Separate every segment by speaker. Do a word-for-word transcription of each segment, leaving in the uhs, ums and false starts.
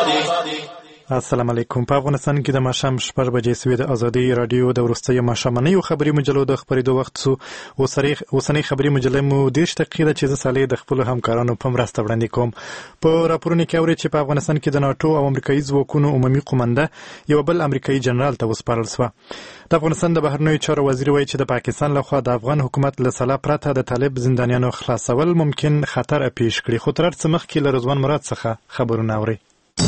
Speaker 1: السلام علیکم. په افغانستان کې د ماښام شپږ بجې سوې د ازادي رادیو د وروستیو ماښامنیو خبري مجلو د خبرېدو وخت سو. اوسنۍ خبري مجله مو دېرش دقیقې ده چې زه صالح د خپلو همکارانو په مرسته وړاندې کوم. په راپورونو کې اورئ چې په افغانستان کې د ناټو او امریکایي ځواکونو عمومي قومنده یو بل امریکایي جنرال ته وسپارل سوه. د افغانستان د بهرنیو چارو وزیر وایي چې د پاکستان لخوا د افغان حکومت له سلا پرته د طالب زندانیانو خلاصول ممکن خطر پیش کړي. خو تر هر څه مخکې له رضوان مراد څخه خبرونه اورئ.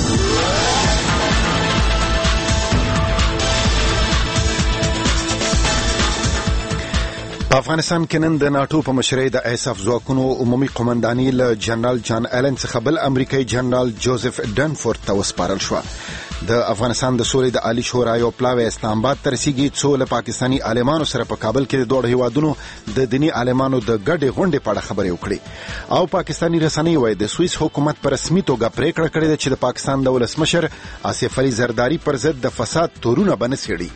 Speaker 2: په افغانستان کې نن د ناټو په مشرۍ د ایساف ځواکونو عمومي قومنداني له جنرال جان ایلن څخه بل امریکایي جنرال جوزف ډنفورد ته وسپارل شوه. د افغانستان د سولې د عالی شورا یو پلاوی اسلام آباد ته رسیږي څو له پاکستاني عالمانو سره په کابل کې د دوه هیوادونو د دیني عالمانو د ګډې غونډې په اړه خبرې وکړي. او پاکستاني رسنۍ وايي د سویس حکومت په رسمي توګه پریکړه کړې ده چې د پاکستان د ولسمشر آصف علي زرداري پر ضد د فساد تورونه به نه څېړي.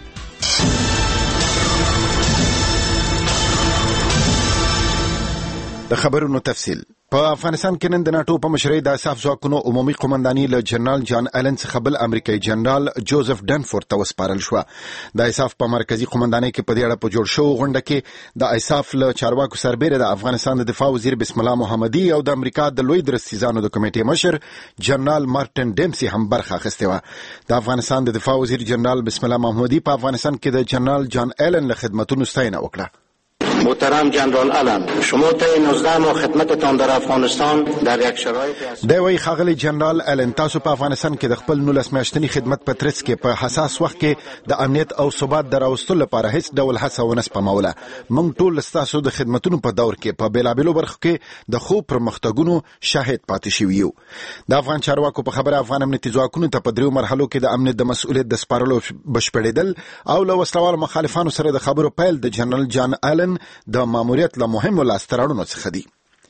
Speaker 2: د خبرونو تفصیل. په افغانستان کې نن د ناټو په مشرۍ د ایساف ځواکونو عمومي قومنداني له جنرال جان ایلن څخه بل امریکایي جنرال جوزف ډنفورد ته وسپارل شوه. د ایساف په مرکزی قومندانۍ کې په دې اړه په جوړ شوې غونډه کې د ایساف له چارواکو سربېره د افغانستان د دفاع وزیر بسم الله محمدي او د امریکا د لوی درستیزانو د کمیټې مشر جنرال مارټن ډیمسي هم برخه اخیستې وه. د افغانستان د دفاع وزیر جنرال بسم الله محمدي په افغانستان کې د جنرال جان ایلن له خدمتونو ستاینه وکړه.
Speaker 3: محترم جنرال آلن، شما طی نوزده ماه خدمتتان در افغانستان در یک شرایط
Speaker 2: دی وی خاغلی جنرال آلن تاسو په افغانستان کې د خپل نولس میاشتني خدمت په ترڅ کې په حساس وخت کې د امنیت او ثبات د راوستلو لپاره هیڅ ډول هڅه ونه سپموله. موږ ټول ستاسو د خدمتونو په دور کې په بیلابیلو برخو کې د خوب پرمختګونو شاهد پاتې شوي یو. د افغان چارواکو په خبره افغان امنیتي ځواکونو ته په دریو مرحلو کې د امنیت د مسؤلیت د سپارلو بشپړېدل او له وسلوالو مخالفانو سره د خبرو پیل د جنرال جان آلن د ماموریت له مهمو لاستهراوړنو څخه دي.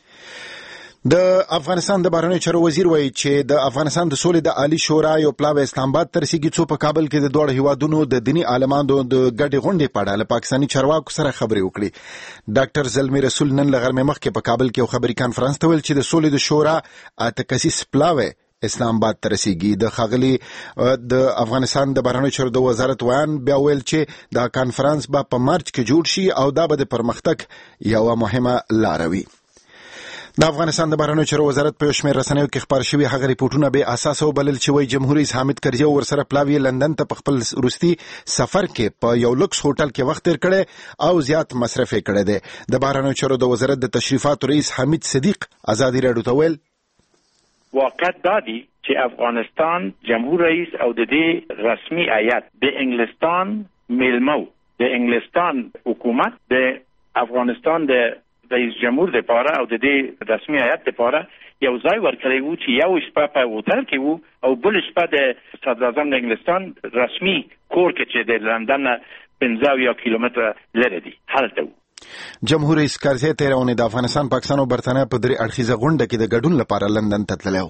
Speaker 2: د افغانستان د بهرنیو چارو وزیر وایي چې د افغانستان د سولې د عالی شورا یو پلاوی اسلام آباد ته رسیږي څو په کابل کې د دوه هیوادونو د دیني عالمانو د ګډې غونډې په اړه له پاکستاني چارواکو سره خبرې وکړي. ډاکټر زلمی رسول نن له غرمې مخکې په کابل کې یو خبري کانفرنس ته ویل چې د سولې د شورا اته کسیز پلاوی اسلام آباد ته رسیږي. د خاغلی د افغانستان د بهرنیو چارو د وزارت ویان بیا ویل چې دا کانفرنس به په مارچ کې جوړ شي او دا به د پرمختګ یوه مهمه لاره وي. د افغانستان د بهرنیو چارو وزارت په یو شمېر رسنیو کې خپاره شوي هغه ریپورټونه بې اساسه وبلل چې وایي جمهور رئیس حامد کرزي ورسره پلاوی لندن ته په خپل وروستي سفر کې په یو لوکس هوټل کې وخت تیر کړی او زیات مصرف یې کړی دی. د بهرنیو چارو د وزارت د تشریفاتو رئیس حمید صدیق ازادي راډیو ته ویل
Speaker 4: واقعیت دادی چې افغانستان جمهور رئیس او د دې رسمي هیئت د انګلستان میلمو د انګلستان حکومت د افغانستان د رئیس جمهور لپاره او د دې رسمي هیئت لپاره یو ځای ورکړی وو چې یو شپه په هوټل کې وو او بل شپه د صدر اعظم د انګلستان رسمي کور کې چې د لندن پنځه کیلومتره لرې دی هلته وو.
Speaker 2: جمهور رئیس کرزي تېره اونۍ د افغانستان، پاکستان او برطانیه په درې اړخیزه غونډه کې د ګډون لپاره لندن ته تللی و.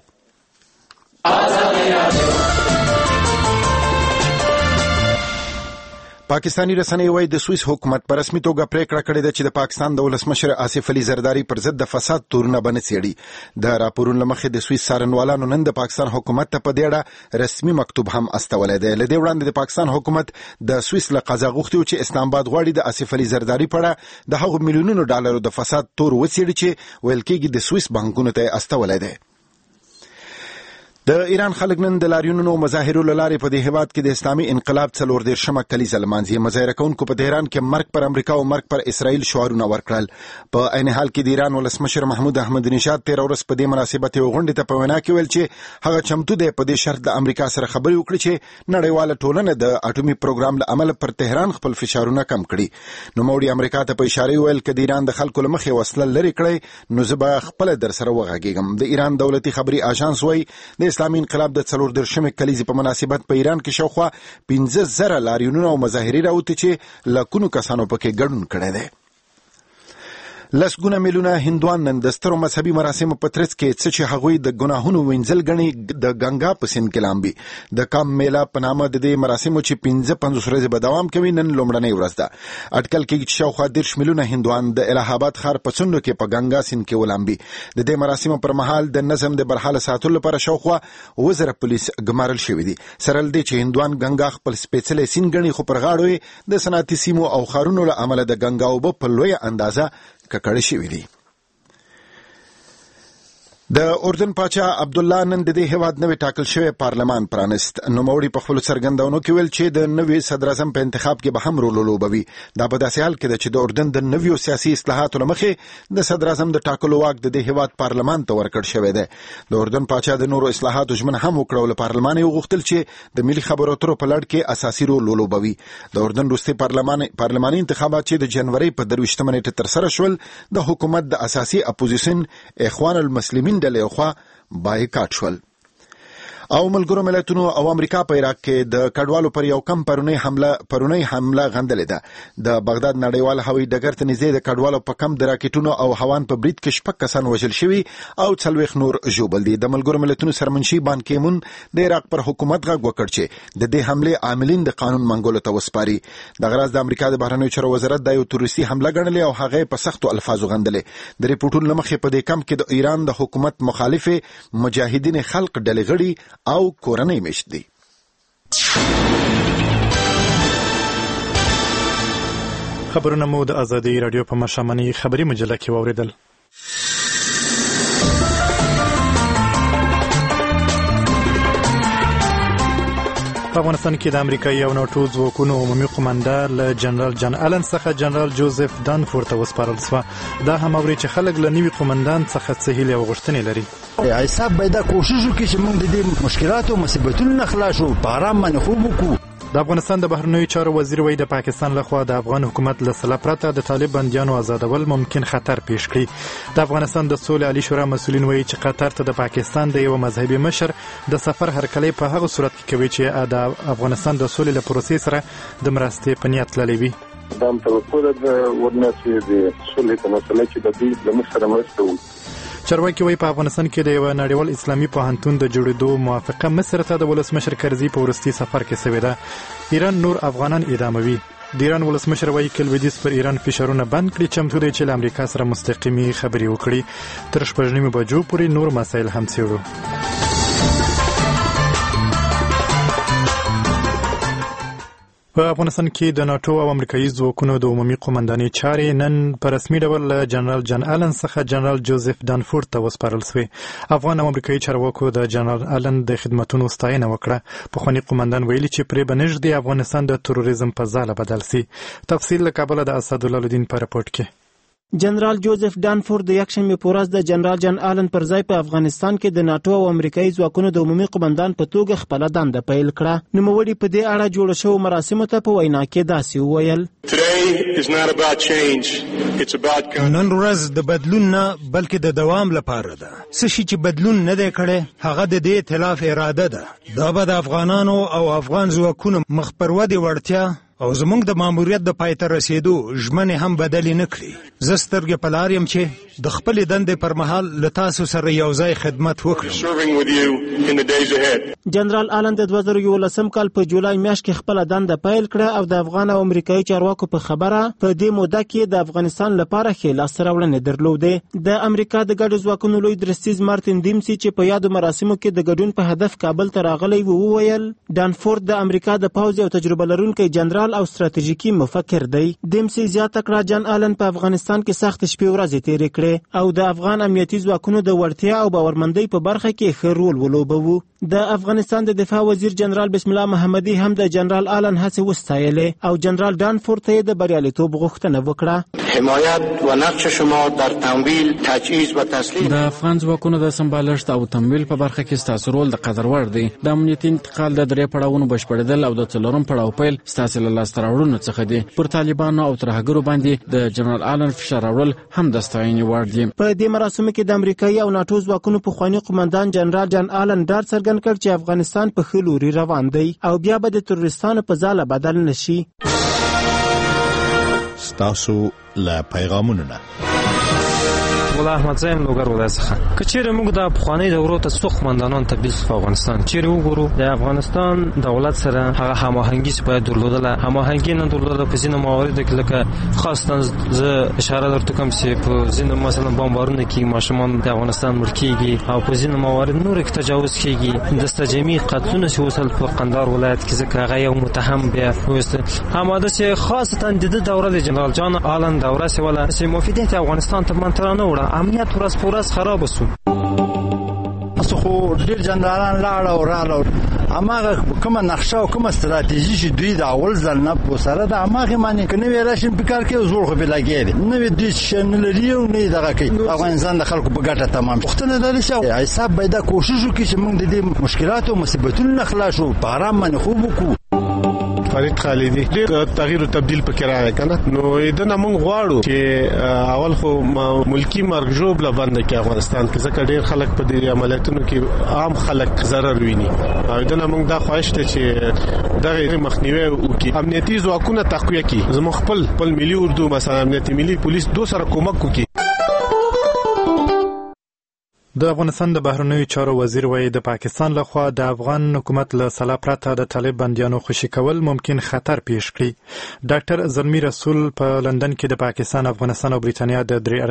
Speaker 2: پاکستانی رسنۍ وايي د سویس حکومت په رسمي توګه پریکړه کړې ده چې د پاکستان د ولسمشر آصف علي زرداري پر ضد د فساد تورونه به نه څېړي. د راپورونو له مخې د سویس څارنوالانو نن د پاکستان حکومت ته په دې اړه رسمي مکتوب هم استولی دی. له دې وړاندې د پاکستان حکومت د سویس له قضا غوښتي و چې اسلام آباد غواړي د آصف علي زرداري په اړه د هغو میلیونونو ډالرو د فساد تور وڅېړي چې ویل کېږي د سویس بانکونو ته یې استولی دی. د ایران خلک نن د لاریونونو او مظاهرو له لارې په دې هېواد کې د اسلامي انقلاب څلور دېرشمه کلیزه لمانځي. مظاهره کوونکو په تهران کې مرګ پر امریکا او مرګ پر اسرائیل شعارونه ورکړل. په عین حال کې د ایران ولسمشر محمود احمد نژاد تېره ورځ په دې مناسبت یوې غونډې ته په وینا کې ویل چې هغه چمتو دی په دې شرط د امریکا سره خبرې وکړي چې نړیواله ټولنه د اټومي پروګرام له امله پر تهران خپل فشارونه کم کړي. نوموړي امریکا ته په اشاره ویل که د ایران د خلکو له مخې وسله لرې کړی نو زه به خپله در سره وغږېږم. د ایران دولتي خبري آژانس وايي د اسلامي انقلاب د څلور دېرشمې کلیزې په مناسبت په ایران کې شاوخوا پنځه زره لاریونونه او مظاهرې راوتې چې لکونو کسانو پکې ګډون کړی دی. لسګونه میلیونه هندوان نن د سترو مذهبي مراسمو په ترڅ کې څه چې هغوی د ګناهونو وینځل ګڼي د ګنگا په سیند کې لامبي. د کام میله په نامه د دې مراسمو چې پنځه پنځوس ورځې به دوام کوي نن لومړنۍ ورځ ده. اټکل کېږي چې شاوخوا دېرش میلیونه هندوان د الہ آباد ښار په څنډو کې په ګنگا سیند کې ولامبي. د دې مراسمو پر مهال د نظم د برحاله ساتلو لپاره شاوخوا اووه زره پولیس ګمارل شوي دي. سره له دې چې هندوان ګنگا خپل سپېڅلی سیند ګڼي خو پر غاړو یې د صنعتي سیمو او ښارونو له امله د ګنگا اوبه په لویه اندازه ککړې شوي دي. د اردن پاچا عبدالله نن د دې هیواد نوی ټاکل شوی پارلمان پرانست. نوموړي په خپلو څرګندونو کې ویل چې د نوي صدر اعظم په انتخاب کې به هم رول ولوبوي. دا په داسې حال کې ده چې د اردن د نویو سیاسي اصلاحاتو له مخې د صدر اعظم د ټاکلو واک د دې هیواد پارلمان ته ورکړ شوی دی. د اردن پاچا د نورو اصلاحاتو ژمنه هم وکړه او له پارلمان یې وغوښتل چې د ملي خبرو اترو په لړ کې اساسي رول ولوبوي. د اردن وروستي پارلماني انتخابات چې د جنوري په درویشتمه نیټه ترسره شول د حکومت د اساسي اپوزیشن اخوان المسلمین ډلې خوا بایکاټ شول. او ملګرو ملتونو او امریکا په عراق کې د کډوالو پر یو کم پرونی حمله پرونی حمله غندلې ده. د بغداد نړیوال هوایي ډګر ته نږدې د کډوالو په کم د راکټونو او هوان په برید کې شپږ کسان وژل شوي او څلوېښت نور ژوبل دي. د ملګرو ملتونو سرمنشي بان کی مون د عراق پر حکومت غږ وکړ چې د دې حملې عاملین د قانون منګولو ته وسپاري. د غراز د امریکا د بهرنیو چارو وزارت د یو تروریستي حمله ګڼلې او هغه په سختو الفاظو غندلې. د ریپورټونو له مخې په دې کم کې د ایران د حکومت مخالف مجاهدین خلق ډلې غړي او کورنۍ میشت دي.
Speaker 1: خبرونه مو د آزادۍ رادیو په مشامنۍ خبري مجله کې واوریدل. په افغانستان کې د امریکایي او ناټو ځواکونو عمومي قومندان له جنرال جان آلن څخه جنرال جوزف دانفورد ته وسپارل شوه. دا هم اوري چې خلک له نوي قومندان څخه څه هیلې او غوښتنې لري.
Speaker 5: حساب باید کوشش وکړي چې موږ د دې مشکلاتو او مصیبتونو نه خلاص شو، په آرام باندې خوب وکړو.
Speaker 1: د افغانستان د بهرنیو چارو وزیر وایي د پاکستان لخوا د افغان حکومت له سلا پرته د طالب بندیانو آزادول ممکن خطر پیش کړي. د افغانستان د سولې عالی شورا مسؤلین وایي چې قطر ته د پاکستان د یو مذهبي مشر د سفر هرکلی په هغه صورت کې کوي چې د افغانستان د سولې له پروسې سره د مرستې په نیت تللی وي.
Speaker 6: دا هم توقع ده ورنه چې د سولې په مسله کې د دوی له موږ سره مرسته وکړي.
Speaker 1: چارواکي وایي په افغانستان کې د یو نړیوال اسلامي پوهنتون د جوړېدو موافقه مصر ته د ولسمشر کرزي په وروستي سفر کې شوې ده. ایران نور افغانان اعداموي. د ایران ولسمشر وایي که لویدیځ پر ایران فشارونه بند کړي چمتو دی چې له امریکا سره مستقیمي خبرې وکړي. تر شپږ نیمو بجو پورې نور مسایل هم څېړو. په افغانستان کې د ناټو او امریکایي ځواکونو د عمومي قومندانۍ چارې نن په رسمي ډول له جنرال جان آلن څخه جنرال جوزف دانفورد ته وسپارل شوې. افغان او امریکایي چارواکو د جنرال آلن د خدمتونو ستاینه وکړه. پخواني قومندان ویلي چې پرې به نږدې افغانستان د تروریزم په ځاله بدل سي. تفصیل له کابله د اسدالله الدین په رپورټ کې.
Speaker 7: جنرال جوزف دانفورد د یکشنبې په ورځ د جنرال جان آلن پر ځای په افغانستان کې د ناټو او امریکایي ځواکونو د عمومي قومندان په توګه خپله دنده پیل کړه. نوموړي په دې اړه جوړ شوو مراسمو ته په وینا کې داسې وویل:
Speaker 5: نن ورځ د بدلون نه بلکې د دوام لپاره ده. څه شي چې بدلون نه دی کړی هغه د دې ائتلاف اراده ده. دا به د افغانانو او افغان ځواکونو مخ پر ودې وړتیا او زمونږ د ماموریت د پای ته رسیدو ژمنې هم بدلې نه کړي. زه سترګې په لار یم چې د خپلې دندې پر مهال له تاسو سره یو ځای خدمت وکړم.
Speaker 7: جنرال آلن د دوه زره یولسم کال په جولای میاشت کې خپله دنده پیل کړه او د افغان او امریکایي چارواکو په خبره په دې موده کې د افغانستان لپاره ښې لاسته راوړنې درلودې. د امریکا د ګډو ځواکونو لوی درستیز مارتین دیمسي چې په یادو مراسمو کې د ګډون په هدف کابل ته راغلی و وویل دانفورد د امریکا د پوځ یو تجربه لرونکی جنرال او ستراتیژیکي مفکر دی. دیمسي زیاته کړه جان آلن په افغانستان کې سخت شپې ورځې تیرې کړې او د افغان امنیتي ځواکونو د وړتیا او باورمندۍ په برخه کې ښه رول ولوبوه. د افغانستان د دفاع وزیر جنرال بسم الله محمدي هم د جنرال آلن هڅې وستایلې او جنرال دانفورد ته د بریالیتوب غوښتنه وکړه.
Speaker 3: حمایت و نقش شما در تمویل تجهیز و تسلیم
Speaker 8: د افغان ځواکونو د سمبالښت او تمویل په برخه کې ستاسو رول د قدر وړ دی. د امنیتي انتقال د درې پړاوونو بشپړېدل او د څلورم پړاو پیل ستاسو له لاسته راوړنو څخه دی. پر طالبانو او ترهګرو باندې د جنرال آلن فشار راوړل هم د ستاینې وړ دي.
Speaker 7: په دې مراسمو کې د امریکایي او ناټو ځواکونو پخواني قومندان جنرال جان آلن ډاډ څرګند کړ چې افغانستان په ښه لوري روان دی او بیا به د تروریستانو په ځاله بدل نشي.
Speaker 9: ستاسو له پیغامونو نه الله احمد زایم لوګر ولایت څخه که چیرې موږ د پخواني دورو ته څو قومندانان تبدیل شو په افغانستان چیرې وګورو د افغانستان دولت سره هغه هماهنګي چې باید درلودله هماهنګي نه درلوده په ځینو مواردو کې لکه خاصتا زه اشاره درته کوم چې په ځینو مثلا بمبارونه کې ماشومان د افغانستان مړ کېږي او په ځینو موارد نور کې تجاوز کېږي د استجمي قتلونه چې وصل په قندهار ولایت کې ځکه هغه یو متهم بیا وسته هماده چې خاصتا د دوره د جنرال جان آلن دوره چې ولا چې موافقت افغانستان ته منترانه وړه امنیت ورځ په ورځ خراب شو
Speaker 10: تاسو خو ډیر جنرالان لاړ او رااله اماغه کومه نقشه او کومه ستراتیژي چې دوی د اول ځل نه په سره د اماغه معنی کنه ویراشن په کار کې زور خو بلاګي نو دوی شنه لري او نه دغه کوي افغانستان د خلکو په ګټه تمام وختونه د لشه حساب پیدا کوشش وکړي چې موږ د دې مشکلات او مصیبتونو نه خلاص شو په آرام باندې خوب وکړو
Speaker 11: فرید خالدی ډیر تغییر او تبديل پکې راغی کنه نو دنه موږ غواړو چې اول خو ملکی مرګ جوړ لبند کې افغانستان کې ځکه ډیر خلک په دې عملیاتونو کې عام خلک ضرر ویني او دنه موږ دا خواهش ته چې دغه مخنیوي وکړي امنیتي ځواکونه تقویه کړي زموږ خپل خپل ملي اردو مثلا امنیتي ملي پولیس دو سره کومک وکړي
Speaker 1: د افغانستان د بهرنیو چارو وزیر وایي د پاکستان لخوا د افغان حکومت له سلا پرته د طالب بندیانو خوشي کول ممکن خطر پیښ کړي ډاکټر زلمی رسول په لندن کې د پاکستان افغانستان او بریتانیا د درې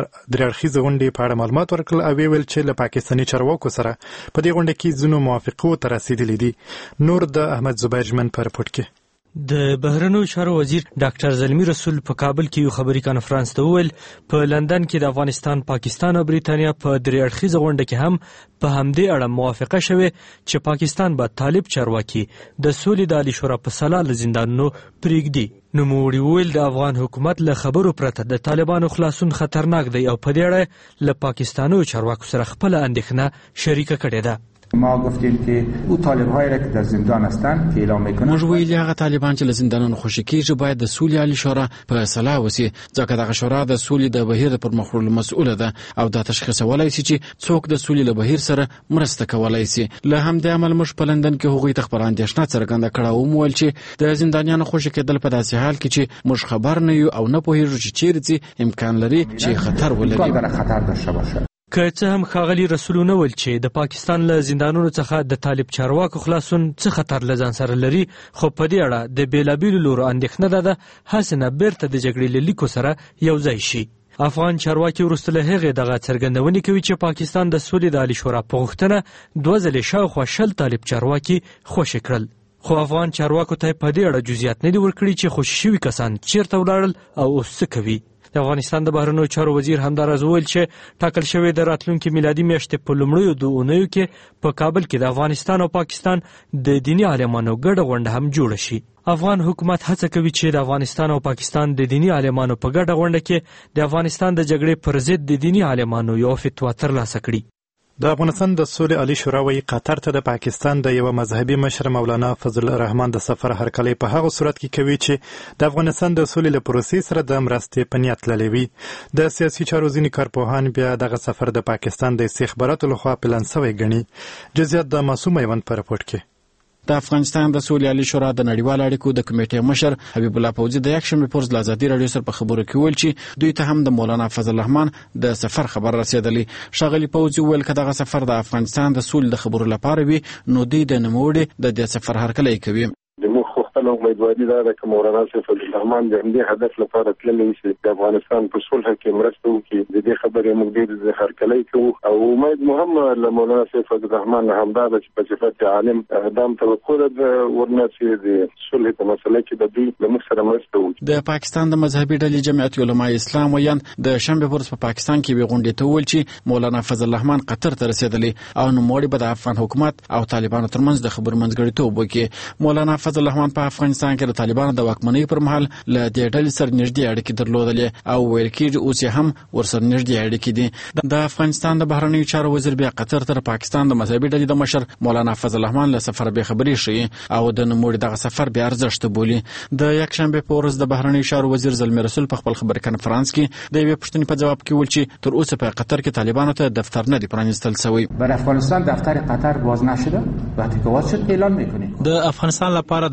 Speaker 1: اړخیزې غونډې په اړه معلومات ورکړل او ویل چې له پاکستاني چارواکو سره په دې غونډه کې ځینو موافقو ته رسیدلي دي نور د احمد زبیر ژمن په رپورټ کې
Speaker 12: د بهرنیو چارو وزیر ډاکټر زلمی رسول په کابل کې یو خبري کانفرنس ته وویل په لندن کې د افغانستان پاکستان او بریتانیا په درې اړخیزه غونډه کې هم په همدې اړه موافقه شوه چې پاکستان به طالب چارواکي د سولې د عالی شورا په سلا له زندانونو پریږدي نو موړي ویل د افغان حکومت له خبرو پرته د طالبانو خلاصون خطرناک دی او په دې اړه له پاکستانو چارواکو سره خپل اندېښنه شریکه کړې ده
Speaker 13: ما گفتیم که او طالب‌هایی را که در زندان هستند که اعلام می‌کنند
Speaker 8: موږ ویلي هغه طالبان چې له زندانونو خوشي کېږي باید د سولې عالی شورا په سلا وسی ځکه دغه شورا د سولې د بهیر پر مخ وړلو مسؤله ده او دا تشخیصولای شي چې څوک د سولې له بهیر سره مرسته کولای شي له همدې عمل موږ په لندن کې هغوی ته خبر اندېښنه څرګنده کړه او مویل چې د زندانیانو خوشي کېدل په داسې حال کې چې موږ خبر نه یو او نه پوهیږو چې چیرې امکان لري چې خطر ولري
Speaker 13: خطر داشته باشه
Speaker 12: که څه هم ښاغلي رسولونه ویل چې د پاکستان له زندانونو څخه د طالب چارواکو خلاصون څه خطر له ځان سره لري خو په دې اړه د بېلابېلو لورو اندېښنه ده هسې نه بیرته د جګړې له لیکو سره یو ځای شي افغان چارواکي وروسته له هغې دغه څرګندونې کوي چې پاکستان د سولې د عالی شورا په غوښتنه دوه ځلې شاوخوا شل طالب چارواکي خوشي کړل خو افغان چارواکو ته په دې اړه جزئیات نه دي ورکړي چې خوشي شوي کسان چیرته ولاړل او اوس څه کوي د افغانستان د بهرنیو چارو وزیر همداراز وویل چې ټاکل شوی د راتلونکي میلادي میاشتې په لومړیو دوه اونیو کې په کابل کې د افغانستان او پاکستان د دیني عالمانو ګډه غونډه هم جوړه شي افغان حکومت هڅه کوي چې د افغانستان او پاکستان د دیني عالمانو په ګډه غونډه کې د افغانستان د جګړې پر ضد د دیني عالمانو یو فتوا ترلاسه کړي
Speaker 1: د افغانستان د سولې عالی شورا وایي قطر ته د پاکستان د یو مذهبي مشر مولانا فضل الرحمن د سفر هرکلی په هغه صورت کې کوي چې د افغانستان د سولې له پروسې سره د مرستې په نیت تللی وي د سیاسي چارو ځینې کارپوهان بیا دغه سفر د پاکستان د استخباراتو لخوا پلان سوی ګڼي جزئیات د معصوم ایوند په رپورټ کې
Speaker 8: د افغانستان د سولې عالی شورا د نړیوال اړیکو د کمیټې مشر حبیب الله فوزي د یکشنبه پورز له ازادي راډیو سره په خبرو کې ویل چې دوی ته هم د مولانا فضل الرحمن د سفر خبر رسیدلی شاغلی فوزي ویل چې دغه سفر د افغانستان د سولې د خبرو لپاره وي نو دوی د نوموړي د دې سفر هرکلی کوي
Speaker 6: د مخ خپل امیدواري ده چې مولانا فضل الرحمن د دې هدف لپاره تللی شي د افغانستان په صلح کې مرسته وکړي د دې خبرې موږ ډېر هرکلی کوو او امید مهم له مولانا فضل الرحمن همدا چې په صفت عالم اقدام توقع ده ورنه چې د صلح په مسله کې د دوی له موږ سره مرسته وکړي
Speaker 8: د پاکستان د مذهبي ډلې جمعیت علماء اسلام ویان د شنبه پورز په پاکستان کې وی غونډې ته ویل چې مولانا فضل الرحمن قطر ته رسیدلی او نو موړي به د افغان حکومت او طالبانو ترمنځ د خبرو منځګړیتوب وکړي مولانا فضل الرحمن په افغانستان کې د طالبانو د واکمنۍ پر مهال له دې ډلې سره نږدې اړیکې درلودلې او ویل کېږي اوس یې هم ورسره نږدې اړیکې دي د افغانستان د بهرنیو چارو وزیر بیا قطر ته پاکستان د مذهبي ډلې د مشر مولانا فضل الرحمن له سفر به خبري شي او د نوموړي دغه سفر بیا ارزښت بولي د یکشنبه په ورځ د بهرنیو چارو وزیر زلمی رسول په خپل خبري کانفرنس کې د یوې پوښتنې په جواب کې ویل چې تر اوسه په قطر کې طالبانو ته دفتر نه دی پرانیستل شوی
Speaker 13: بر افغانستان دفتر قطر باز نشده وقتی که واز شد اعلان میکنیم
Speaker 14: د افغانستان لپاره د قطر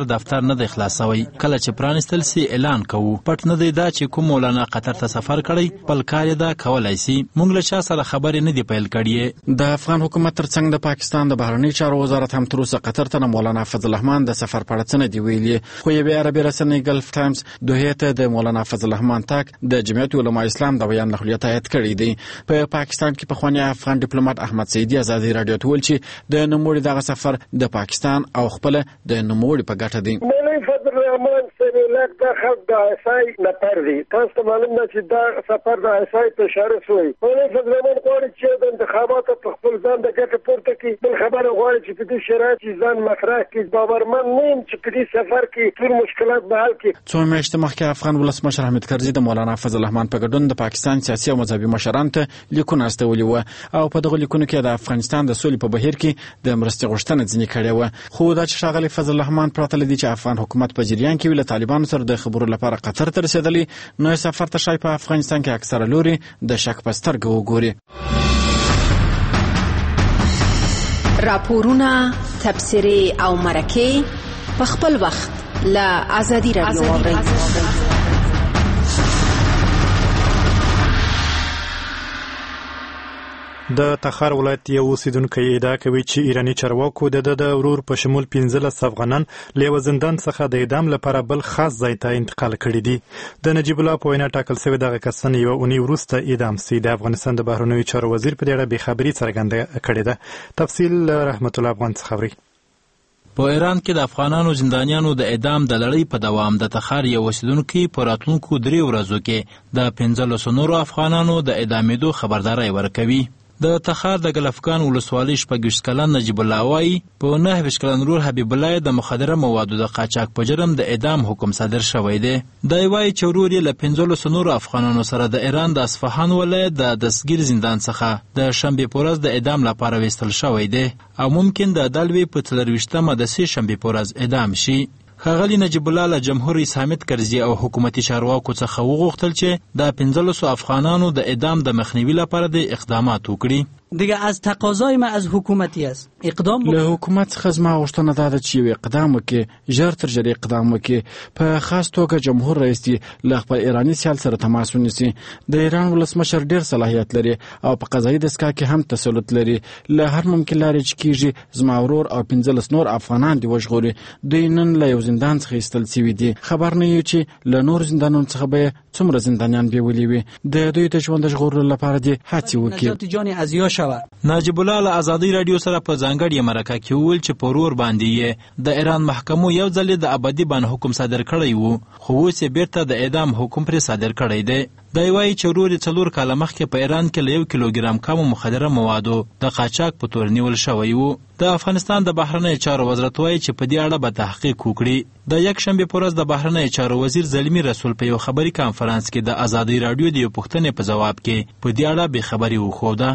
Speaker 14: سفر دفتر نه دی خلاصوي. کله چې پرانستل سي اعلان کوو. پټ نه دی دا چې کوم مولانا قطر ته سفر کړی بل کار دا کولای سي. موږ له چا سره خبرې نه دی پیل کړی.
Speaker 8: د افغان حکومت ترڅنګ د پاکستان د بهرنی چارو وزارت هم تر اوسه قطر ته مولانا فضل الرحمن د سفر په اړه څه نه دی ویلي. خو یوې عربي رسنۍ ګلف ټایمز دوحې ته د مولانا فضل الرحمن تاک د جمعیت علماء اسلام د بیان نقلیه تایید کړی دی. په پاکستان کې پخوانی افغان ډیپلوماټ احمد سیدی ازادي رادیو ته ویل چې د نوموړي دغه سفر د پاکستان او خپل د نوموړي په ګټه دی.
Speaker 15: مولانا فضل الرحمن سره د خلک د اسای نه پردي تاسو ته معلوم نه چې دا سفر د اسای په اشاره شوی. مولانا فضل الرحمن غواړي چې د انتخاباتو په خپل ځان د ګټه پورته کړي. بل خبره غواړي چې په دې شرایط ځان مطرح کړي. باورمن نیم چې په دې سفر کې ټول مشکلات به حل کړي.
Speaker 8: څو میاشتې مخکې افغان ولسمشر حامد کرزي د مولانا فضل الرحمن په ګډون د پاکستان سیاسي او مذهبي مشرانو ته لیکونه استولي و او په دغه لیکونو کې د افغانستان د سولې په بهیر کې د مرستې غوښتنه ځینې کړې و. خو دا چې ښاغلی فضل الرحمن پراته لدی چې افغان حکومت په جریان کې ویل طالبانو سره د خبرو لپاره قطر ته رسېدلی نو سفر ته شای په افغانستان کې اکثره لوري د شک په سترګه وګوري.
Speaker 16: راپورونه، تبصرې او مرکې په خپل وخت له آزادي رادیو واورئ.
Speaker 1: د تخار ولایت یو اوسیدونکی ادعا کوي چې ایراني چارواکو د د ورور په شمول پنځلس افغانان له یوه زندان څخه د اعدام لپاره بل خاص ځای ته انتقال کړي دي. د نجیب الله په وینا ټاکل شوي دغه کسان یوه اونۍ وروسته اعدام سي. د افغانستان د بهرنیو چارو وزیر په دې اړه بېخبري څرګنده کړې ده. تفصیل رحمت الله افغان څخه اورئ.
Speaker 14: په ایران کې د افغانانو زندانیانو د اعدام د لړۍ په دوام د تخار یو اوسیدونکي په راتلونکو درې ورځو کې د پنځلسو نورو افغانانو د اعدامېدو خبرداری ورکوي. د تخار د ګلفګان ولسوالۍ شپږویشت کلن نجیب الله وایي په نهه ویشت کلن ورور حبیب الله د مخدره موادو د قاچاق په جرم د اعدام حکم صادر شوی دی. دی وایي چې ورور یې له پنځلسو نورو افغانانو سره د ایران د اصفهان ولایت د دستګیر زندان څخه د شنبې په ورځ د اعدام لپاره ویستل شوی دی او ممکن د دلوي په څلرویشتمه د سې شنبې په ورځ اعدام شي. ښاغلي نجیب الله له جمهور رئیس حامد کرزي او حکومتي چارواکو څخه وغوښتل چې د پنځلسو افغانانو د اعدام د مخنیوي لپاره د اقدامات وکړي.
Speaker 17: دیگه از تقاضای ما از حکومتی است اقدام
Speaker 8: له حکومت څخه زما غوښتنه دا ده چې یو اقدام وکړي، ژر تر ژره اقدام وکړي. په خاص توګه جمهور رئیس دې له خپل ایراني سیال سره تماس ونیسي. د ایران ولسمشر ډېر صلاحیت لري او په قضایي دستګاه کې هم تسلط لري. له هر ممکن لارې چې کېږي زما ورور او پنځلس نور افغانان دې وژغوري. دوی نن له یو زندان څخه ایستل سوي دي. خبر نه یو چې له نور زندانونو څخه به څومره زندانیان بیولي وي. د دوی د ژوند ژغورلو لپاره دې هڅې وکړي.
Speaker 14: نجیب الله له آزادي رادیو سره په ځانګړې مرکه کې وویل چې په ورور باندې د ایران محکمو یو ځل د ابدي بند حکم صادر کړی وو خو اوس یې بیرته د اعدام حکم پرې صادر کړی دی. دی وایي چې ورور یې څلور کاله مخکې په ایران کې له یو کیلوګرام کمو مخدره موادو د قاچاق په تور نیول شوی وو. د افغانستان د بهرنیو چارو وزارت وایي چې په دې اړه به تحقیق وکړي. د یک شنبې په ورځ د بهرنیو چارو وزیر زلمی رسول په یو خبري کانفرنس کې د آزادي رادیو د یو پوښتنې په ځواب کې په دې اړه بېخبري وښوده.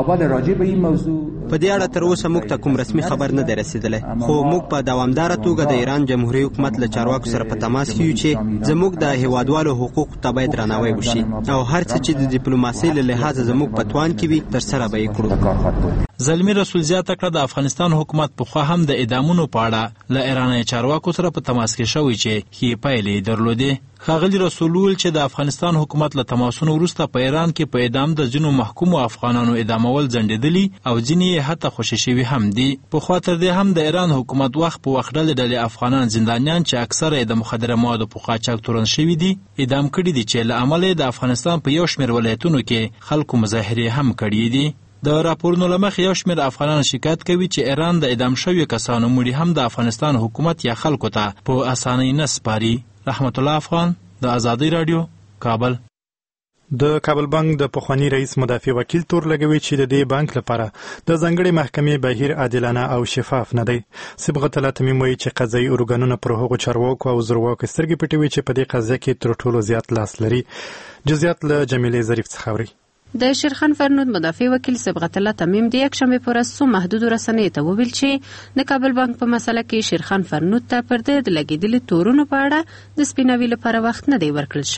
Speaker 18: په دې اړه تر اوسه موږ ته کوم رسمي خبر نه دی رسېدلی خو موږ په دوامداره توګه د ایران جمهوري حکومت له چارواکو سره په تماس کې یو چې زموږ د هیوادوالو حقوقو ته باید درناوی وشي او هر څه چې د ډیپلوماسۍ له لحاظه زموږ په توان کې وي ترسره به یې کړو.
Speaker 14: زلمی رسول زیاته کړه د افغانستان حکومت پخوا هم د اعدامونو په اړه له ایراني چارواکو سره په تماس کې شوی چې ښې پایلې درلودې. ښاغلي رسول وویل چې د افغانستان حکومت له تماسونو وروسته په ایران کې په اعدام د ځینو محکومو افغانانو اعدامول ځنډېدلي او ځینې یې حتی خوشي شوي هم دي. پخوا تر دې هم د ایران حکومت وخت په وخت ډلې ډلې افغانان زندانیان چې اکثره یې د مخدره موادو په قاچاق تورن شوي دي اعدام کړي دي چې له امله د افغانستان په یو شمېر ولایتونو کې خلکو مظاهرې هم کړي دي. د راپورونو له مخې یو شمېر افغانان شکایت کوي چې ایران د اعدام شویو کسانو مړي هم د افغانستان حکومت یا خلکو ته په اسانۍ نه سپاري. رحمت الله افغان، د آزادي رادیو، کابل.
Speaker 1: د کابل بانک د پخوانی رئیس مدافع وکیل تور لګوي چې د دې بانک لپاره د ځانګړې محکمې بهیر عادلانه او شفاف نه دی. صبغت الله تمیم وایي چې قضایي ارګانونه پر هغو چارواکو او زورواکو سترګې پټوي چې په دې قضیه کې تر ټولو زیات لاس لري. جزئیات له جمیلې ظریف څخه اورئ.
Speaker 19: د شیرخان فرنود مدافع وکیل صبغت الله تمیم د یک شنبې په ورځ څو محدودو رسنیو ته وویل چې د کابل بانک په مسله کې شیرخان فرنود ته پر د لګېدلي تورونو په اړه د سپیناوي لپاره وخت نه دی ورکړل شوی.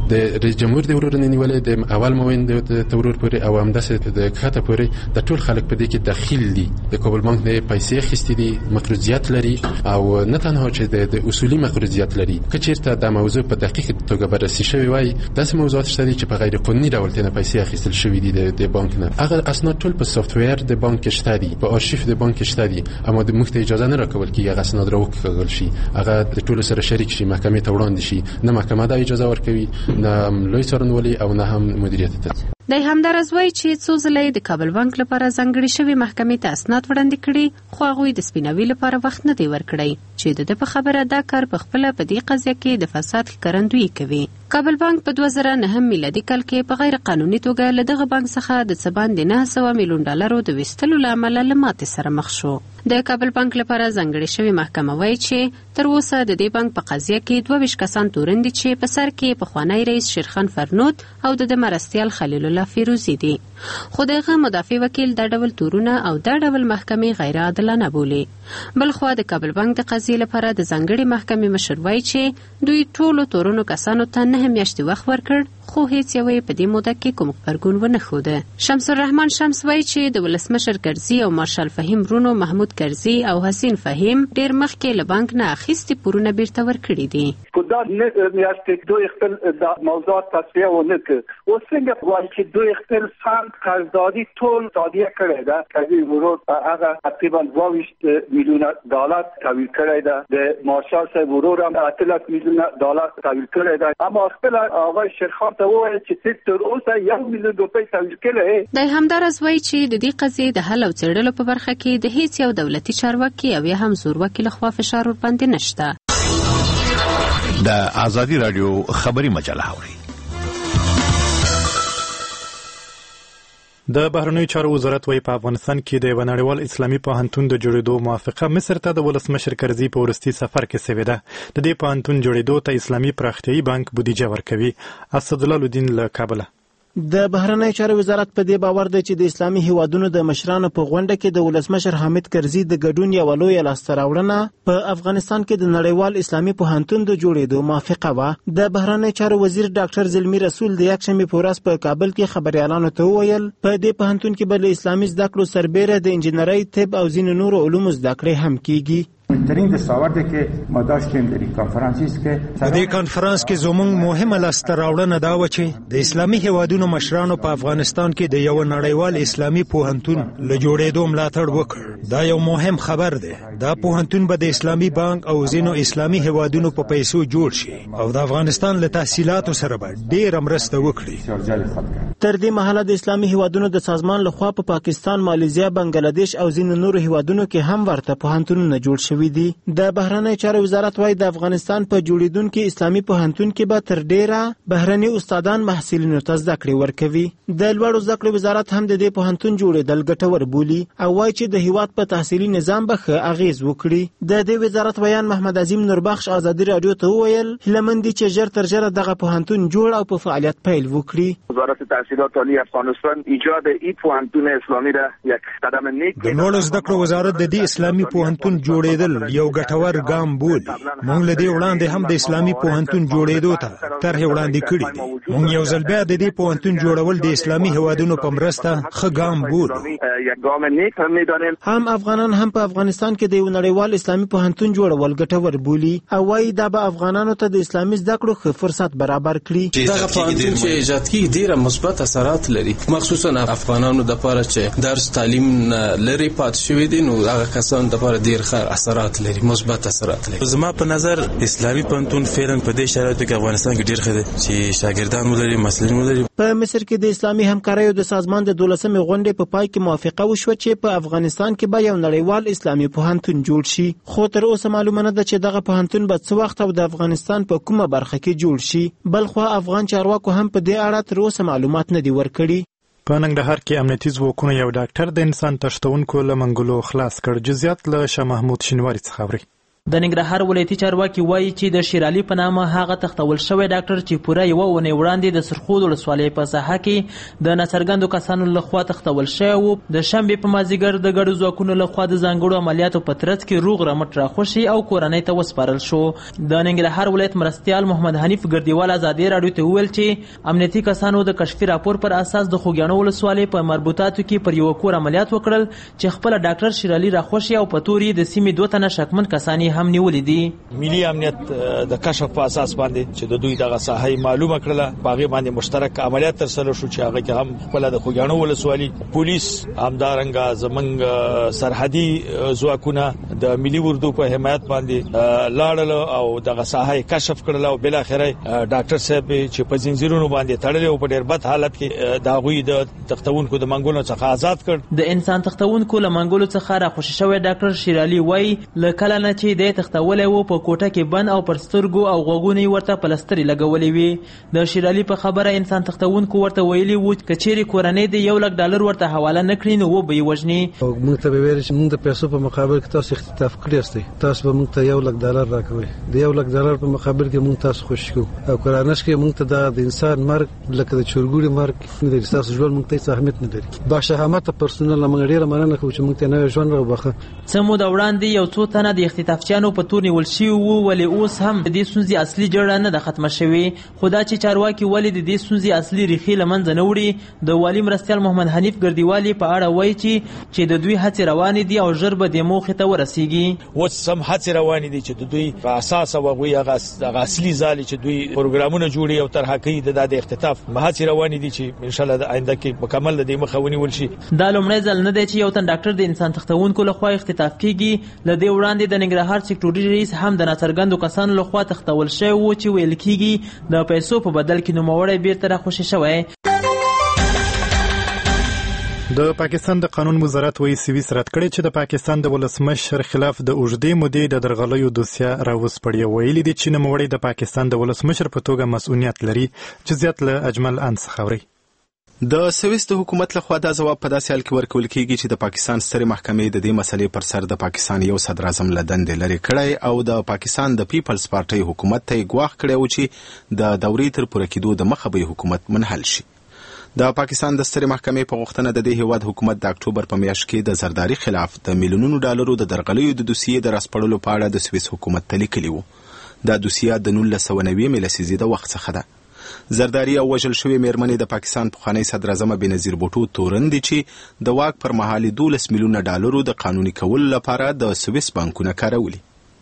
Speaker 20: د رئیس جمهور د ورور نیولې د اول موین د تورور پورې او همداسې د کاته پورې د ټول خلک په دې کې داخل دي. د کابل بانک نه پیسې خستې دي، مخرجیت لري او نه تنها چې د اصولي مخرجیت لري. که چیرته د موضوع په دقیق توګه بررسي شوی وای، داسې موضوعات شته چې په غیر قانوني ډول تنه پیسې اخیستل شوی دي د بانک نه. هغه اسناد ټول په سافت ویر د بانک شته دي، په آرشیف د بانک شته دي، اما د مخ ته اجازه نه راکول کیږي هغه اسناد راوکړل شي، هغه د ټول سره شریک شي، محکمې ته وړاندې شي. نه محکمه دا اجازه ورکوي، نه لوی څارنوالي او نه هم مدیریت ته.
Speaker 19: د همدارس وایي چې څو ځله د کابل بانک لپاره ځانګړي شوی محکمې ته اسناد وړاندې کړي، خو هغوی د سپیناوي لپاره وخت نه دی ورکړی چې د په خبره دا کار په خپل په دې قضیه کې د فساد ښکارندویي کوي. کابل بانک په دوه زره نهم میلادي کال کې په غیر قانوني توګه له دغه بانک څخه د څه باندې نه سوه میلیون ډالرو د ویستلو له امله له ماتې سره مخ شو. د کابل بانک لپاره ځانګړي شوی محکمه وایي چې تر اوسه د دې بانک په قضیه کې دوه ویشت کسان تورن دي چې په سر کې پخوانی رئیس شیرخان فرنود او د مرستیال خلیل الله فیروزی دي. خو دغه مدافع وکیل دا ډول تورونه او دا ډول محکمې غیر عادلانه بولي. بلخوا د کابل بانک د قضیې لپاره د ځانګړي محکمې مشر وایي چې دوی ټولو تورونو کسانو ته نه میاشتې وخت ورکړ، خو هیڅ یو په دې موده کې کوم خبرګون ونه خوده. شمس الرحمن شمس وایي چې د ولسمشر کرزي او مارشال فهیم رونو محمود کرزي او حسین فهیم ډیر مخکې له بانک نه اخیستي پورونه بیرته ورکړي دي.
Speaker 21: خدا نه میاشتې دوی خپل د موضوعات تصفیه ونه کړ. اوس څنګه وایي چې دوی خپل فند قرضداري ټول تادیه کړی ده. کرزي ورور هغه تقریبا دوه ویشت میلیون ډالر تحویل کړی ده، د مارشال صاحب ورور هم اتلس میلیون ډالر تحویل کړی ده، اما خپل آقای شیرخان د
Speaker 19: همدارس وایي چې د دې قضیې د حل او څېړلو په برخه کې د هیڅ یو دولتي چارواکي او یا هم زورواکي لخوا فشار ورباندې نشته.
Speaker 22: د ازادي رادیو خبري مجله اوري.
Speaker 1: د بهرنیو چارو وزارت وايي په افغانستان کې د یو نړیوال اسلامي پوهنتون د جوړېدو موافقه مصر ته د ولسمشر کرزي په وروستي سفر کې شوې ده. د دې پوهنتون جوړېدو ته اسلامي پراختیایي بانک بودیجه ورکوي. اسدالله الدین له کابل.
Speaker 7: د بهرنیو چارو وزارت په دې باور دی چې د اسلامي هیوادونو د مشرانو په غونډه کې د ولسمشر حامد کرزي د ګډون یوه لویه لاسته راوړنه په افغانستان کې د نړیوال اسلامي پوهنتون د جوړېدو موافقه وه. د بهرنیو چارو وزیر ډاکټر زلمي رسول د یکشنبې په ورځ په کابل کې خبریالانو ته وویل په دې پوهنتون کې به له اسلامي زده کړو سربیره د انجینرۍ، طب او ځینو نورو علومو زده کړې هم کیږي.
Speaker 13: مهمترین دستاوردی که ما داشتیم در این کنفرانس است که
Speaker 5: په دې کنفرانس کې زموږ مهمه لاسته راوړنه دا و چې د اسلامي هیوادونو مشرانو په افغانستان کې د یو نړیوال اسلامي پوهنتون له جوړېدو ملاتړ وکړ. دا یو مهم خبر دی. دا پوهنتون به د اسلامي بانک او ځینو اسلامي هیوادونو په پیسو جوړ شي او د افغانستان له تحصیلاتو سره به ډېره مرسته وکړي.
Speaker 7: تر دې مهاله د اسلامي هیوادونو د سازمان لخوا په پاکستان، مالیزیا، بنگلاديش او ځینو نورو هیوادونو کې هم ورته پوهنتونونه جوړ شوي دي. د بهرنیو چارو وزارت وايي د افغانستان په جوړیدونکو اسلامي پوهنتون کې به تر ډیره بهرني استادان محصلینو ته زده کړې ورکوي. د لوړو زده کړو وزارت هم د دې پوهنتون جوړېدل ګټور بولي او وايي چې د هیواد په تحصیلي نظام به ښه اغیز وکړي. د دې وزارت ویان محمد عظیم نوربخش ازادي رادیو ته وویل هیله مند دي چې ژر تر ژره دغه پوهنتون جوړ او په فعالیت پیل وکړي.
Speaker 23: وزارت تحصیلات عالی افغانستان ایجاد این پوهنتون اسلامی را یک قدم نیک.
Speaker 5: د لوړو زده کړو وزارت د دې اسلامي پوهنتون جوړېدل یو ګټور ګام بولي. موږ له دې وړاندې هم د اسلامي پوهنتون جوړېدو ته طرحې وړاندې کړي دي. موږ یو ځل بیا د دې پوهنتون جوړول د اسلامي هیوادونو په مرسته ښه ګام بولو. هم افغانان هم په افغانستان کې د یو نړیوال اسلامي پوهنتون جوړول ګټور بولي او وايي دا به افغانانو ته د اسلامي زده کړو ښه فرصت برابر کړي.
Speaker 24: دغه پوهنتون چې ایجاد کیږي ډېره مثبت اثرات لري، مخصوصا افغانانو دپاره چې درس تعلیم لري پاتې شوي دي، نو هغه کسانو دپاره ډېر ښه اثرات لري، مثبت اثرات لري.
Speaker 25: زما په نظر اسلامي پوهنتون فعلا په دې شرایطو کې افغانستان کې ډېر ښه دی چې شاګردان ولري، محصلین ولري.
Speaker 7: په مصر کې د اسلامي همکاریو د سازمان د دولسمې غونډې په پای کې موافقه وشوه چې په افغانستان کې به یو نړیوال اسلامي پوهنتون جوړ شي. خو تر اوسه معلومه نه ده چې دغه پوهنتون به څه وخت او د افغانستان په کومه برخه کې جوړ شي. بلخوا افغان چارواکو هم په دې اړه تر اوسه معلومات نه دي ورکړي.
Speaker 1: په ننګرهار کې امنیتي ځواکونو یو ډاکټر د انسان تښتونکو له منګولو خلاص کړ. جزئیات له شاه محمود شینواري څخه اوري.
Speaker 2: د ننګرهار ولایتي چارواکي وایي چې د شیرعلي په نامه هغه تختول شوی ډاکټر چې پوره یوه اونۍ وړاندې د سرخود ولسوالۍ په ساحه کې د ناڅرګندو کسانو لخوا تختول شوی و، د شنبې په مازدیګر د ګډو ځواکونو لخوا د ځانګړو عملیاتو په ترڅ کې روغ رمټ راخوشي او کورنۍ ته وسپارل شو. د ننګرهار ولایت مرستیال محمد حنیف ګردیوال ازادي راډیو ته وویل چې امنیتي کسانو د کشفي راپور پر اساس د خوږیاڼو ولسوالۍ په مربوطاتو کې پر یو کور عملیات وکړل چې خپل ډاکټر شیرعلي راخوشي او په توري د سیمې دوه تنه شکمن کسان هم نیولې دي.
Speaker 3: ملي امنیت د کشف په اساس باندې چې د دوی دغه ساحه معلومه کړله، باغې باندې مشترک عملیات ترسره شو چې هغه کې هم خپل د خوږیاڼو ولسوالۍ پولیس همدارنګه زمنګ سرحدي ځواکونه د ملي اردو په حمایت باندې لاړل او دغه ساحه کشف کړل او بل اخره ډاکټر صاحب چې په زنجیرونو باندې تړلې او په ډېر بد حالت کې د غوي د تختونکو د منګولو څخه آزاد کړ.
Speaker 2: د انسان تختونکو له منګولو څخه راخوشي شوی ډاکټر شیرعلي وایي لکه نه چې د تختولې و په کوټه کې بند او پر سترګو او غوږونو ورته پلستري لګولې وي. د شیرعلي په خبره انسان تختونکو ورته ویلي وو چې چیرې کورنۍ د یو لک ډالر ورته حواله نه کړي نو و به یې وژني.
Speaker 4: موږ ته به ویل چې موږ د پیسو په مقابل کې تاسو اختطاف کړی یاستئ، تاسو به موږ ته یو لک ډالر راکوئ، د یو لک ډالر په مقابل کې موږ تاسو خوشی کوو او قرانش کې موږ ته د انسان مرګ لکه د چورګوړي مرګ د احساس ژوند موږ ته اهمیت نه لري. با شهامت پرسونل موږ ډیره مننه کوو چې موږ ته نوې ژوند راوبخه.
Speaker 2: سمو د وړاندې یو څو تنه د اختطافچیانو په تور نیول شوي وو، ولې اوس هم د دې ستونزې اصلي جړه نه ده ختمه شوې. خو دا چې چارواکي ولې د دې ستونزې اصلي ریښې له منځه نه وړي، د والي مرستیال محمد حنیف ګردیوالي په اړه وایي چې چې د دوی هڅې روانې دي او ژر به د موخې ته ورسیږي.
Speaker 3: اوس هم هڅې روانې دي چې د دوی په اساس او هغوی هغه اصلي ځالې چې دوی پروګرامونه جوړي او طرحه کوي د د اختطاف هڅې روانې دي چې انشاءالله د آینده کې مکمل د دې مخه ونیول شي.
Speaker 2: دا لومړی ځل نه دی چې یو تن ډاکټر د انسان تختونکو لخوا اختطاف کیږي. له دې وړاندې د ننګرهار سیکټوري رئیس هم د ناڅرګندو کسانو لخوا تختول شوی و چې ویل کیږي د پیسو په بدل کې نوموړی بیرته راخوشي شوی.
Speaker 1: د پاکستان د قانون وزارت وایي سویس رد کړی چې د پاکستان د ولسمشر خلاف د اوږدې مودې د درغلیو دوسیه راوسپړی. ویلي دي چې نوموړی د پاکستان د ولسمشر په توګه مسؤلیت لري. جزئیات له اجمل ان څخه اوري.
Speaker 9: د سویس د حکومت لخوا دا ځواب په داسې حال کې ورکول کیږي چې د پاکستان سترې محکمې د دې مسلې پر سر د پاکستان یو صدر اعظم له دندې لرې کړی او د پاکستان د پیپلز پارټۍ حکومت ته یې ګواښ کړی و چې د دورې تر پوره کېدو د مخه به حکومت منحل شي. د پاکستان د سترې محکمې په غوښتنه د دې هیواد حکومت د اکتوبر په میاشت کې د زرداری خلاف د میلیونونو ډالرو د درغلیو د دوسیې د راسپړلو په اړه د سویس حکومت ته لیکلي وو. دا دوسیه د نولس سوه نوي لسیزې د وخت څخه ده. زرداری او وژل شوې میرمنې د پاکستان پخوانی صدر اعظم بنظیر بوټو تورن دي چې د واک پر مهال دولس میلیونه ډالرو د قانوني کولو لپاره د سویس بانکونه کارولي.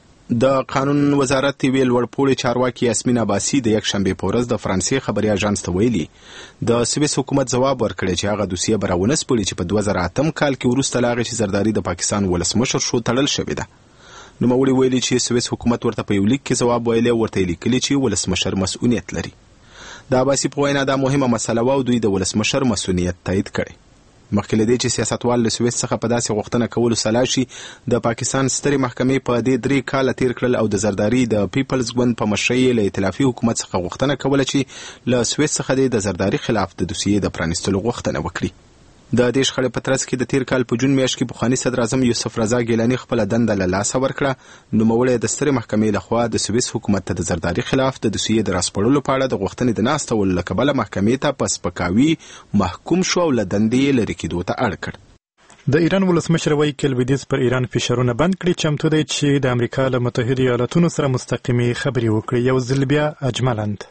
Speaker 9: د قانون وزارت ویل ورپوړي چارواکي یاسمین عباسی د یک شنبه په ورځ د فرانسې خبري اژانس ته ویلي د سویس حکومت ځواب ورکړی چې هغه دوسیه به راونسپړي چې په دوه زره اتم کال کې وروسته له هغې چې زرداری د پاکستان ولسمشر شو تړل شوې ده. نوموړي ویلي چې سویس حکومت ورته په یو لیک کې ځواب ویلی ورته یې لیکلي چې ولسمشر مسؤلیت لري. د عباسی په وینا دا مهمه مسله وه او دوی د ولسمشر مسؤلیت تایید کړی. مخکې له دې چې سیاستوال له سویس څخه په داسې غوښتنه کولو سلا شي، د پاکستان سترې محکمې په دې درې کاله تیر کړل او د زرداری د پیپلز ګوند په مشرۍ له ائتلافي حکومت څخه غوښتنه کوله چې له سویس څخه د زرداری خلاف د دوسیې د پرانیستلو غوښتنه وکړي. د دې شخړې په ترڅ کې د تیر کال په جون میاشت کې پخواني صدر اعظم یوسف رضا ګیلاني خپله دنده له لاسه ورکړه. نوموړی د سترې محکمې لخوا د سویس حکومت ته د زرداری خلاف د دوسیې د راسپړلو په اړه د غوښتنې د ناستولو له کبله محکمې ته په سپکاوي محکوم شو او له دندې یې لرې کېدو ته اړ کړ.
Speaker 1: د ایران ولسمشر وایي چې لویدیځ پر ایران فشارونه بند کړي، چمتو دی چې د امریکا له متحده ایالاتونو سره مستقیمې خبرې وکړي. یو ځل بیا اجملند.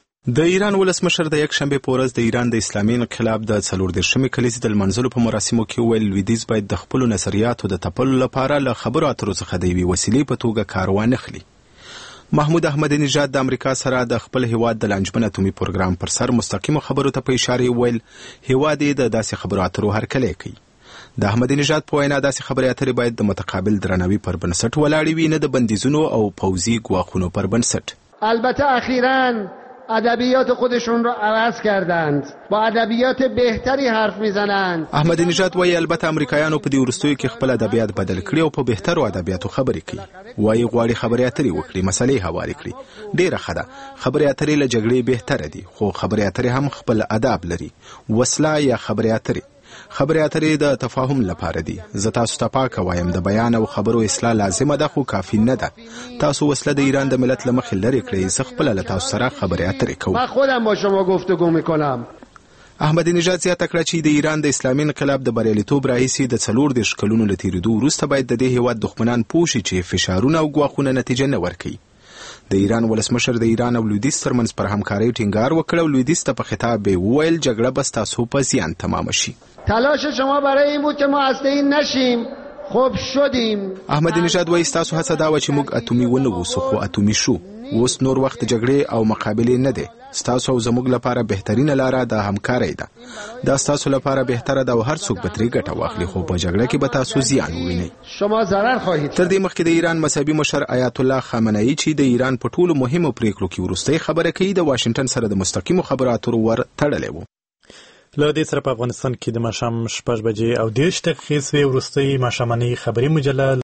Speaker 9: د ایران ولسمشر د یک شنبه په ورځ د ایران د اسلامي انقلاب د څلور دېرشمې کلیزې د لمانځلو په مراسمو کې وویل لویدیځ باید د خپلو نظریاتو د تپلو لپاره له خبرو اترو څخه د یوې وسیلې په توګه کار وانخلي. محمود احمدي نژاد د امریکا سره د خپل هیواد د لانجمن اتومي پروګرام پر سر مستقیمو خبرو ته په اشاره وویل هیواد یې د داسې خبرو اترو هرکلی کوي. د احمدي نژاد په وینا داسې خبرې اترې باید د متقابل درناوي پر بنسټ ولاړې وي، نه د بندیزونو او پوځي ګواښونو پر بنسټ.
Speaker 10: البته اخیراً ادبیات خودشون رو عوض کردند، با ادبیات بهتری حرف میزنند.
Speaker 9: احمدی نژاد وایي البته امریکایانو په دې وروستیو کې خپل ادبیات بدل کړي او په بهترو ادبیاتو خبرې کوي. وایي غواړي خبرې اترې وکړي، مسلې هوارې کړي. ډېره ښه ده، خبرې اترې له جګړې بهتره دي، خو خبرې اترې هم خپل اداب لري. وسله یا خبرې اترې خبرې اترې د تفاهم لپاره دي. زه تاسو ته پاکه وایم د بیان او خبرو اصلاح لازمه ده خو کافي نه ده. تاسو وسله د ایران د ملت له مخې لرې کړئ. زه خپله له تاسو سره خبرې اترې کوم.
Speaker 10: من خودم با شما گفتگو میکنم.
Speaker 9: احمدی نژاد زیاته کړه چې د ایران د اسلامي انقلاب د بریالیتوب راهیسې د څلور دېرش کلونو له تېرېدو وروسته باید د دې هېواد دښمنان پوه شي چې فشارونه او ګواښونه نتیجه نه ورکوي. د ایران ولسمشر د ایران او لویدیځ ترمنځ پر همکارۍ ټینګار وکړ او لویدیځ ته په خطاب یې وویل جګړه به ستاسو په زیان تمامه شي.
Speaker 10: تلاش شما برای این بود که ما هسته‌ای نشیم. خب شدیم.
Speaker 9: احمدی نژاد وایي ستاسو هڅه دا وه چې موږ اتومي ونه اوسو خو اتومي شو. اوس نور وخت جګړې او مقابلې نه دی. ستاسو او زموږ لپاره بهترینه لاره د همکارۍ ده. دا ستاسو لپاره بهتره ده او هر څوک به ترې ګټه واخلي خو په جګړه کې به تاسو زیان ووینئ.
Speaker 10: شما ضرر خواهید.
Speaker 9: تر دې مخکې د ایران مذهبي مشر آیت الله خامنه‌ای چې د ایران په ټولو مهمو پریکړو کې وروستۍ خبره کوي د واشنګټن سره د مستقیمو خبرو اترو ور تړلی و.
Speaker 1: له دې سره په افغانستان کې د ماښام شپږ بجې او دېرش دقیقې سوې وروستۍ ماښامنۍ خبري مجله